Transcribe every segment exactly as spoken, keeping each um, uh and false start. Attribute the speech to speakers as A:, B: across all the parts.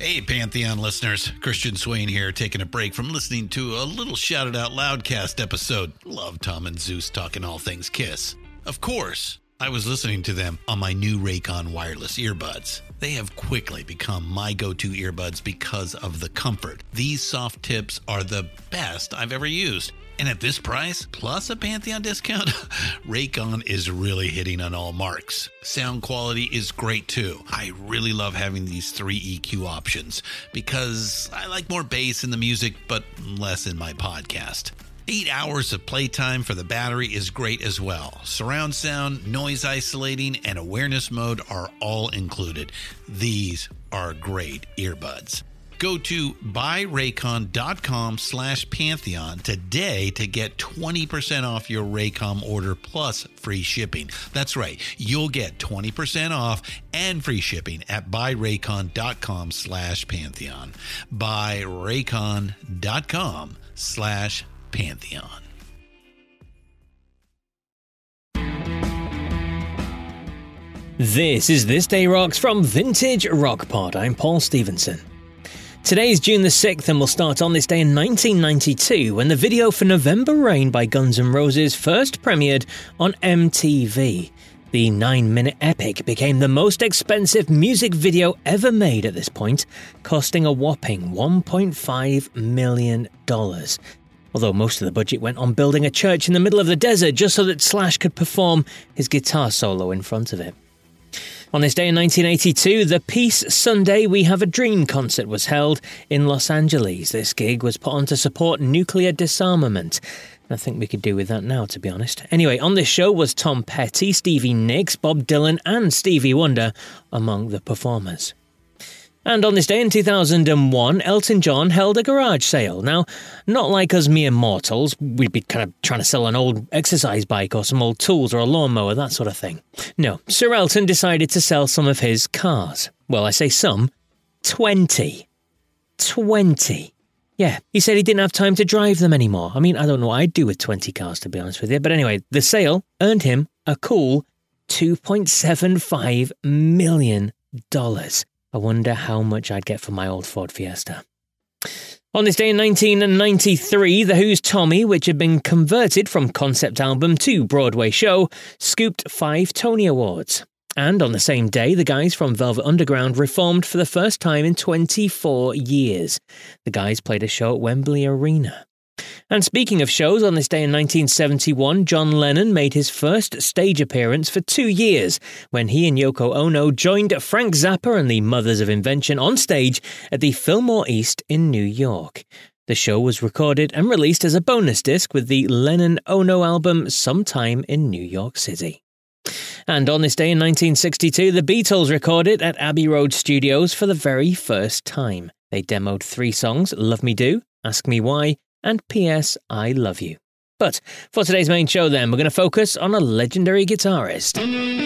A: Hey, Pantheon listeners. Christian Swain here, taking a break from listening to a little Shout It Out Loudcast episode. Love Tom and Zeus talking all things Kiss. Of course, I was listening to them on my new Raycon wireless earbuds. They have quickly become my go-to earbuds because of the comfort. These soft tips are the best I've ever used. And at this price, plus a Pantheon discount, Raycon is really hitting on all marks. Sound quality is great too. I really love having these three E Q options because I like more bass in the music, but less in my podcast. Eight hours of playtime for the battery is great as well. Surround sound, noise isolating, and awareness mode are all included. These are great earbuds. Go to buyraycon.com slash Pantheon today to get twenty percent off your Raycom order plus free shipping. That's right. You'll get twenty percent off and free shipping at buyraycon.com slash Pantheon. Buyraycon.com slash Pantheon.
B: This is This Day Rocks from Vintage Rock Pod. I'm Paul Stevenson. Today is June the sixth, and we'll start on this day in nineteen ninety-two when the video for November Rain by Guns N' Roses first premiered on M T V. The nine-minute epic became the most expensive music video ever made at this point, costing a whopping one point five million dollars. Although most of the budget went on building a church in the middle of the desert just so that Slash could perform his guitar solo in front of it. On this day in nineteen eighty-two, the Peace Sunday We Have a Dream concert was held in Los Angeles. This gig was put on to support nuclear disarmament. I think we could do with that now, to be honest. Anyway, on this show was Tom Petty, Stevie Nicks, Bob Dylan and Stevie Wonder among the performers. And on this day in two thousand one, Elton John held a garage sale. Now, not like us mere mortals, we'd be kind of trying to sell an old exercise bike or some old tools or a lawnmower, that sort of thing. No, Sir Elton decided to sell some of his cars. Well, I say some, twenty. twenty. Yeah, he said he didn't have time to drive them anymore. I mean, I don't know what I'd do with twenty cars, to be honest with you. But anyway, the sale earned him a cool two point seven five million dollars. I wonder how much I'd get for my old Ford Fiesta. On this day in nineteen ninety-three, The Who's Tommy, which had been converted from concept album to Broadway show, scooped five Tony Awards. And on the same day, the guys from Velvet Underground reformed for the first time in twenty-four years. The guys played a show at Wembley Arena. And speaking of shows, on this day in nineteen seventy-one, John Lennon made his first stage appearance for two years when he and Yoko Ono joined Frank Zappa and the Mothers of Invention on stage at the Fillmore East in New York. The show was recorded and released as a bonus disc with the Lennon-Ono album Sometime in New York City. And on this day in nineteen sixty-two, the Beatles recorded at Abbey Road Studios for the very first time. They demoed three songs, Love Me Do, Ask Me Why, and P S I Love You. But for today's main show then, we're going to focus on a legendary guitarist.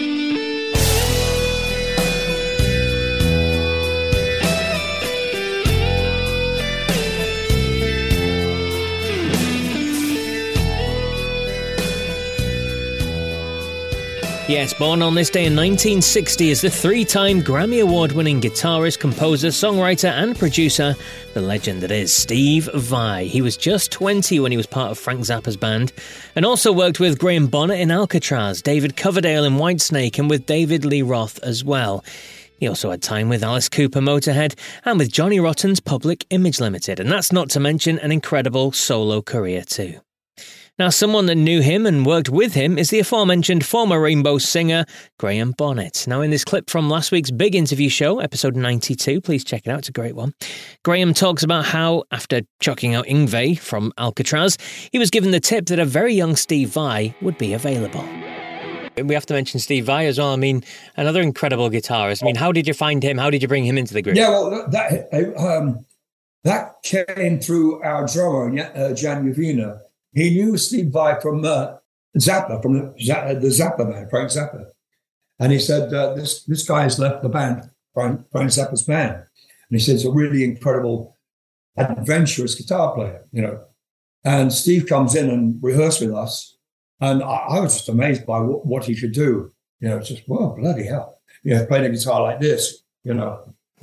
B: Yes, born on this day in nineteen sixty as the three-time Grammy Award-winning guitarist, composer, songwriter and producer, the legend that is Steve Vai. He was just twenty when he was part of Frank Zappa's band, and also worked with Graham Bonnet in Alcatraz, David Coverdale in Whitesnake, and with David Lee Roth as well. He also had time with Alice Cooper Motorhead and with Johnny Rotten's Public Image Limited, and that's not to mention an incredible solo career too. Now, someone that knew him and worked with him is the aforementioned former Rainbow singer, Graham Bonnet. Now, in this clip from last week's big interview show, episode ninety-two, please check it out, it's a great one, Graham talks about how, after chucking out Yngwie from Alcatraz, he was given the tip that a very young Steve Vai would be available. We have to mention Steve Vai as well. I mean, another incredible guitarist. I mean, how did you find him? How did you bring him into the group?
C: Yeah, well, that um, that came through our drummer, uh, Jan Uvina. He knew Steve Vai from uh, Zappa, from the, the Zappa band, Frank Zappa. And he said, uh, this this guy has left the band, Frank, Frank Zappa's band. And he said, he's a really incredible, adventurous guitar player, you know. And Steve comes in and rehearsed with us. And I, I was just amazed by what, what he could do. You know, it's just, whoa, bloody hell. You know, playing a guitar like this, you know.
B: Yeah.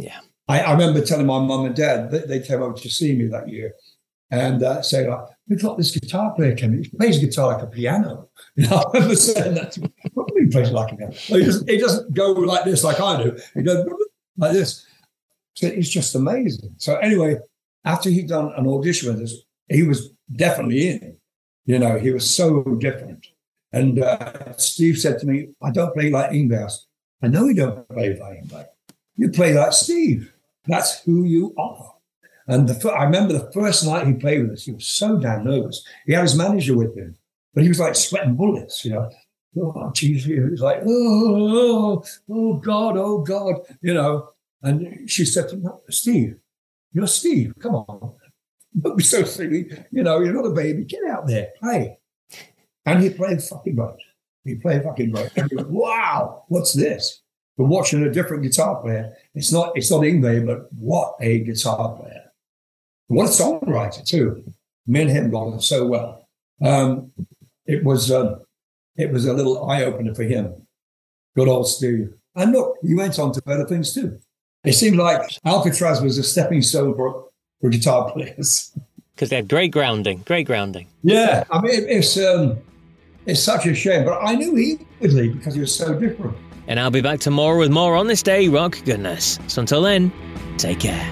C: I, I remember telling my mum and dad that they came over to see me that year and uh, saying, like, we've got this guitar player coming. He plays guitar like a piano. You know, I remember saying that to me. What do you mean he plays like a piano? He doesn't, he doesn't go like this like I do. He goes like this. So it's just amazing. So anyway, after he'd done an audition with us, he was definitely in. You know, he was so different. And uh, Steve said to me, I don't play like Yngwie. I know you don't play like Yngwie. You play like Steve. That's who you are. And the, I remember the first night he played with us, he was so damn nervous. He had his manager with him, but he was like sweating bullets, you know. Oh, geez, he was like, oh, oh, oh, God, oh, God, you know. And she said to him, Steve, you're Steve, come on. Don't be so silly. You know, you're not a baby. Get out there, play. And he played fucking right. He played fucking right. And he went, wow, what's this? But watching a different guitar player, it's not it's not Yngwie, but what a guitar player. What a songwriter, too. Me and him got on so well. Um, it was um, it was a little eye-opener for him. Good old Steve. And look, he went on to better things, too. It seemed like Alcatraz was a stepping stone for for guitar players.
B: Because they have great grounding, great grounding.
C: Yeah, I mean, it's um, it's such a shame. But I knew he would leave because he was so different.
B: And I'll be back tomorrow with more On This Day Rock goodness. So until then, take care.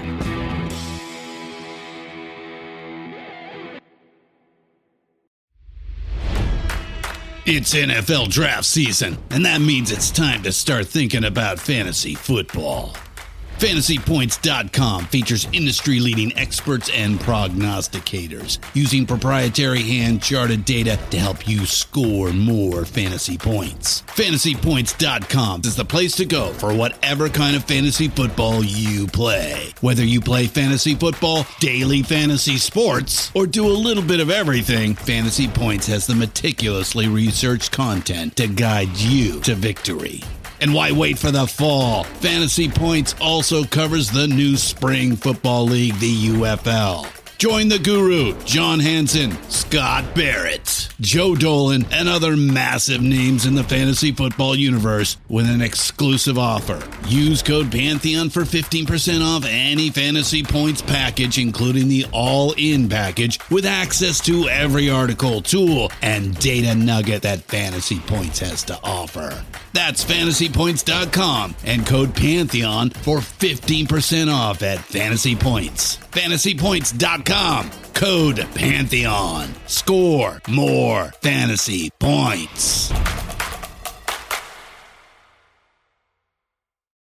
A: It's N F L draft season, and that means it's time to start thinking about fantasy football. Fantasy Points dot com features industry-leading experts and prognosticators using proprietary hand-charted data to help you score more fantasy points. Fantasy Points dot com is the place to go for whatever kind of fantasy football you play. Whether you play fantasy football, daily fantasy sports, or do a little bit of everything, Fantasy Points has the meticulously researched content to guide you to victory. And why wait for the fall? Fantasy Points also covers the new spring football league, the U F L. Join the guru, John Hansen, Scott Barrett, Joe Dolan, and other massive names in the fantasy football universe with an exclusive offer. Use code Pantheon for fifteen percent off any Fantasy Points package, including the all-in package, with access to every article, tool, and data nugget that Fantasy Points has to offer. That's Fantasy Points dot com and code Pantheon for fifteen percent off at Fantasy Points. Fantasy Points dot com, code Pantheon. Score more fantasy points.